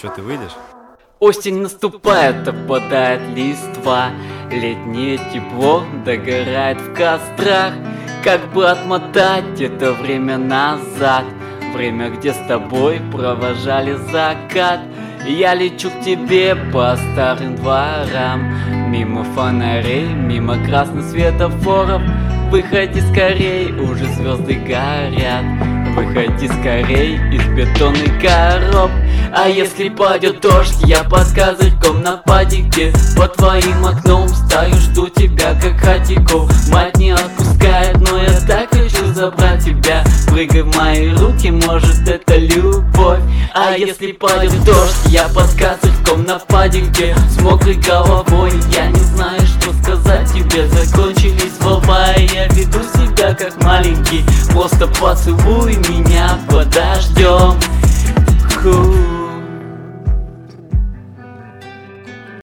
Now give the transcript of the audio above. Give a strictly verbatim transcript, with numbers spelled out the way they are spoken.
Че, ты выйдешь? Осень наступает, опадает листва, летнее тепло догорает в кострах. Как бы отмотать это время назад, время, где с тобой провожали закат. Я лечу к тебе по старым дворам, мимо фонарей, мимо красных светофоров. Выходи скорей, уже звезды горят. Выходи скорей из бетонных короб. А если пойдет дождь, я под козырьком на падике. Под твоим окном стою, жду тебя как хатико. Мать не отпускает, но я так хочу забрать тебя. Прыгай в мои руки, может это любовь. А если пойдет дождь, я под козырьком на падике. С мокрой головой, я не знаю, что сказать тебе. Закончились слова, и я веду себя как маленький. Просто поцелуй меня, подожди.